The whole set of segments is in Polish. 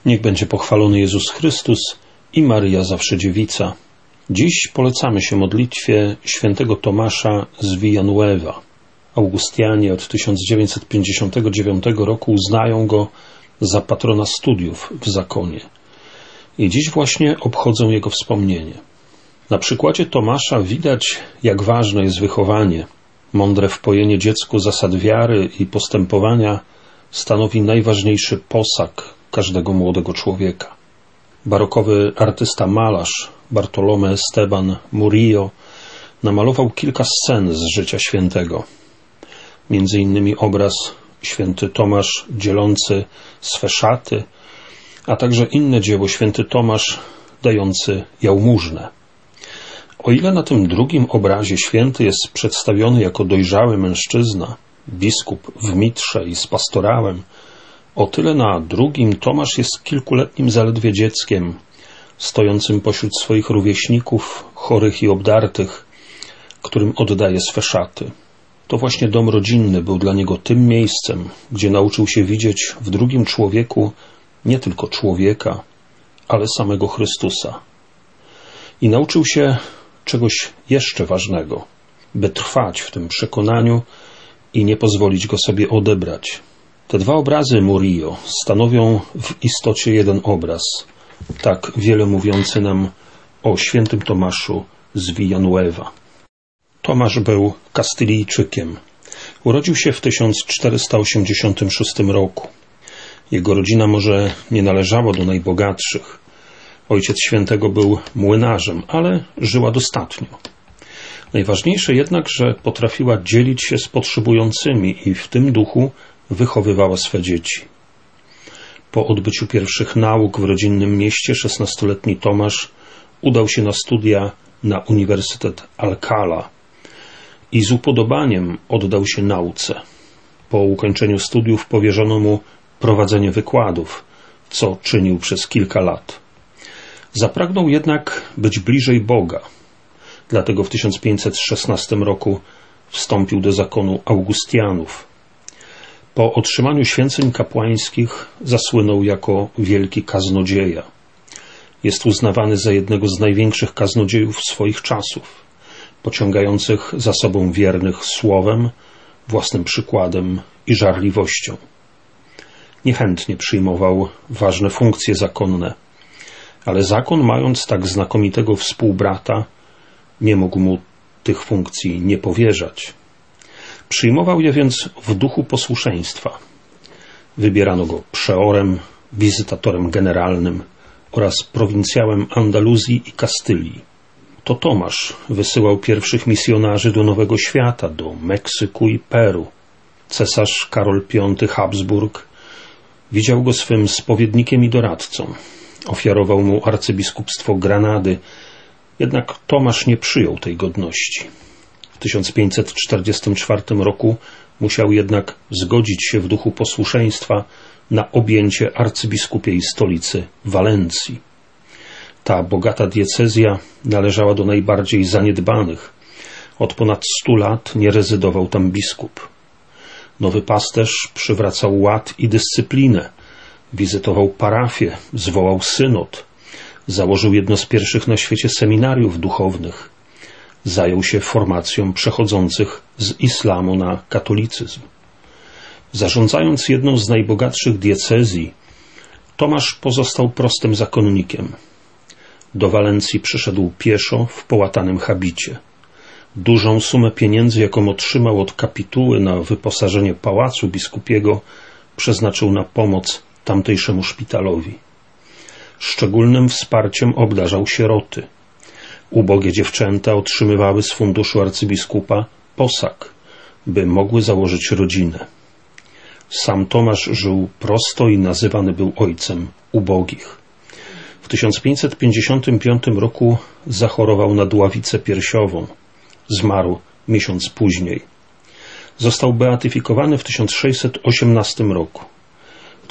Niech będzie pochwalony Jezus Chrystus i Maryja Zawsze Dziewica. Dziś polecamy się modlitwie świętego Tomasza z Villanueva. Augustianie od 1959 roku uznają go za patrona studiów w zakonie. I dziś właśnie obchodzą jego wspomnienie. Na przykładzie Tomasza widać, jak ważne jest wychowanie. Mądre wpojenie dziecku zasad wiary i postępowania stanowi najważniejszy posag każdego młodego człowieka. Barokowy artysta malarz Bartolomé Esteban Murillo namalował kilka scen z życia świętego. Między innymi obraz święty Tomasz dzielący swe szaty, a także inne dzieło święty Tomasz dający jałmużnę. O ile na tym drugim obrazie święty jest przedstawiony jako dojrzały mężczyzna, biskup w mitrze i z pastorałem, o tyle na drugim Tomasz jest kilkuletnim zaledwie dzieckiem, stojącym pośród swoich rówieśników, chorych i obdartych, którym oddaje swe szaty. To właśnie dom rodzinny był dla niego tym miejscem, gdzie nauczył się widzieć w drugim człowieku nie tylko człowieka, ale samego Chrystusa. I nauczył się czegoś jeszcze ważnego, by trwać w tym przekonaniu i nie pozwolić go sobie odebrać. Te dwa obrazy Murillo stanowią w istocie jeden obraz, tak wiele mówiący nam o świętym Tomaszu z Villanueva. Tomasz był Kastylijczykiem. Urodził się w 1486 roku. Jego rodzina może nie należała do najbogatszych. Ojciec świętego był młynarzem, ale żyła dostatnio. Najważniejsze jednak, że potrafiła dzielić się z potrzebującymi i w tym duchu wychowywała swe dzieci. Po odbyciu pierwszych nauk w rodzinnym mieście 16-letni Tomasz udał się na studia na Uniwersytet Alcalá i z upodobaniem oddał się nauce. Po ukończeniu studiów powierzono mu prowadzenie wykładów, co czynił przez kilka lat. Zapragnął jednak być bliżej Boga. Dlatego w 1516 roku wstąpił do zakonu Augustianów. Po otrzymaniu święceń kapłańskich zasłynął jako wielki kaznodzieja. Jest uznawany za jednego z największych kaznodziejów swoich czasów, pociągających za sobą wiernych słowem, własnym przykładem i żarliwością. Niechętnie przyjmował ważne funkcje zakonne, ale zakon, mając tak znakomitego współbrata, nie mógł mu tych funkcji nie powierzać. Przyjmował je więc w duchu posłuszeństwa. Wybierano go przeorem, wizytatorem generalnym oraz prowincjałem Andaluzji i Kastylii. To Tomasz wysyłał pierwszych misjonarzy do Nowego Świata, do Meksyku i Peru. Cesarz Karol V Habsburg widział go swym spowiednikiem i doradcą. Ofiarował mu arcybiskupstwo Granady, jednak Tomasz nie przyjął tej godności. W 1544 roku musiał jednak zgodzić się w duchu posłuszeństwa na objęcie arcybiskupiej stolicy Walencji. Ta bogata diecezja należała do najbardziej zaniedbanych. Od ponad 100 lat nie rezydował tam biskup. Nowy pasterz przywracał ład i dyscyplinę, wizytował parafię, zwołał synod, założył jedno z pierwszych na świecie seminariów duchownych, zajął się formacją przechodzących z islamu na katolicyzm. Zarządzając jedną z najbogatszych diecezji, Tomasz pozostał prostym zakonnikiem. Do Walencji przyszedł pieszo w połatanym habicie. Dużą sumę pieniędzy, jaką otrzymał od kapituły na wyposażenie pałacu biskupiego, przeznaczył na pomoc tamtejszemu szpitalowi. Szczególnym wsparciem obdarzał sieroty. Ubogie dziewczęta otrzymywały z funduszu arcybiskupa posag, by mogły założyć rodzinę. Sam Tomasz żył prosto i nazywany był ojcem ubogich. W 1555 roku zachorował na dławicę piersiową. Zmarł miesiąc później. Został beatyfikowany w 1618 roku. W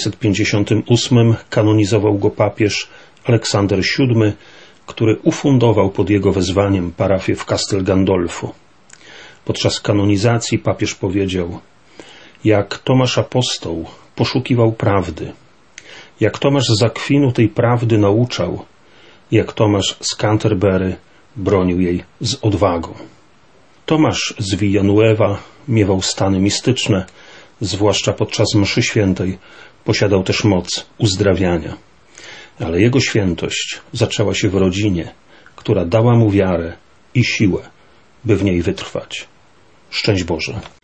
1658 kanonizował go papież Aleksander VII, który ufundował pod jego wezwaniem parafię w Castel Gandolfo. Podczas kanonizacji papież powiedział: jak Tomasz Apostoł poszukiwał prawdy, Jak Tomasz z Akwinu tej prawdy nauczał, jak Tomasz z Canterbury bronił jej z odwagą. Tomasz z Villanueva miewał stany mistyczne, zwłaszcza podczas mszy świętej posiadał też moc uzdrawiania. Ale jego świętość zaczęła się w rodzinie, która dała mu wiarę i siłę, by w niej wytrwać. Szczęść Boże.